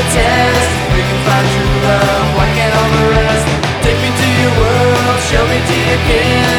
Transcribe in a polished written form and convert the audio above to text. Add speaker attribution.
Speaker 1: test. We can find true love, why can't all the rest? Take me to your world, show me to your kids.